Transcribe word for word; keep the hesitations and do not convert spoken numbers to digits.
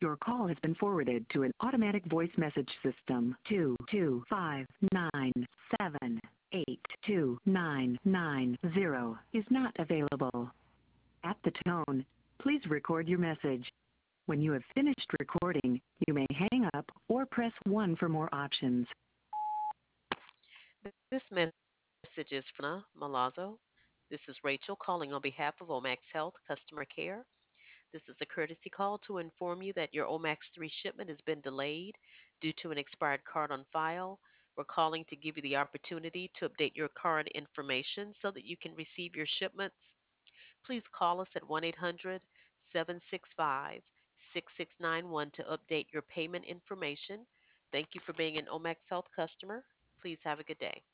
Your call has been forwarded to an automatic voice message system. Two two five nine seven eight two nine nine zero is not available. At the tone, please record your message. When you have finished recording, you may hang up or press one for more options. This message is from Malazzo. This is Rachel calling on behalf of Omax Health Customer Care. This is a courtesy call to inform you that your Omax three shipment has been delayed due to an expired card on file. We're calling to give you the opportunity to update your card information so that you can receive your shipments. Please call us at one eight hundred seven six five six six nine one to update your payment information. Thank you for being an Omax Health customer. Please have a good day.